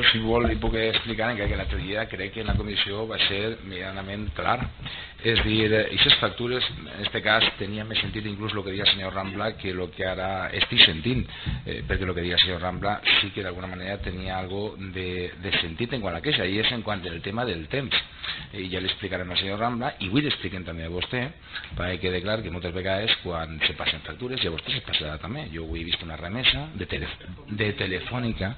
si vol li puc explicar que l'altre dia crec que en la comissió va ser medianament clar. És a dir, aquestes factures en aquest cas tenia més sentit inclús el que deia el senyor Rambla que el que ara estic sentint, perquè el que deia el senyor Rambla sí que d'alguna manera tenia algo de sentit en quant a queixa, i és en quant al tema del temps. I ja l'explicarem al senyor Rambla i vull explicar també a vostè perquè quede clar que moltes vegades quan se passen factures, i a vostè se passarà també, jo ho he vist una remesa de Telefònica,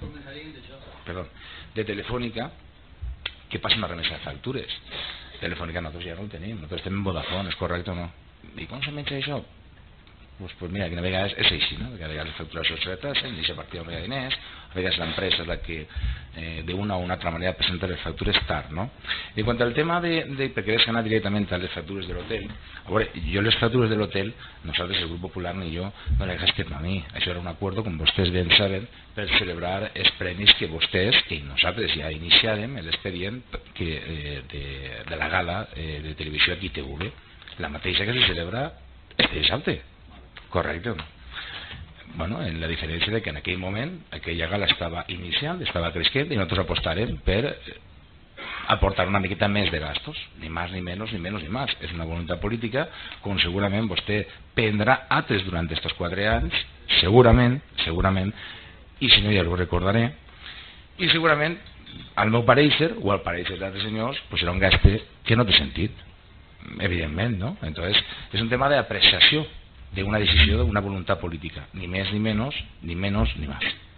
que passa una remesa de factures. Telefònica nosaltres ja no ho tenim, nosaltres estem en Vodafone, és correcte o no? I com se menja això? Pues mira, que a vegades és així, no? Que a vegades les facturacions se retrasen, deixa partir on hi ha diners, a vegades l'empresa és la que d'una o una altra manera presenta les factures tard, no? En quant al tema perquè és anar directament a les factures de l'hotel, a veure, jo les factures de l'hotel, nosaltres, el Grup Popular ni jo, no les gastem a mi. Això era un acord, com vostès ben saben, per celebrar els premis que vostès i nosaltres ja iniciàrem l'expedient de la gala de televisió aquí TV, la mateixa que se celebra este dissabte. Correcte o no? Bueno, en la diferència de que en aquell moment aquella gala estava iniciant, estava creixent i nosaltres apostarem per aportar una miqueta més de gastos, ni més ni menys ni menys ni més. És una voluntat política, com segurament vostè prendrà altres durant aquests 4 anys, segurament, i si no ja ho recordaré, i segurament al meu pareixer o al pareixer d'altres senyors pues serà un gasto que no té sentit, evidentment, no? Entonces és un tema d'apreciació d'una decisió, d'una voluntat política, ni més ni menys ni més.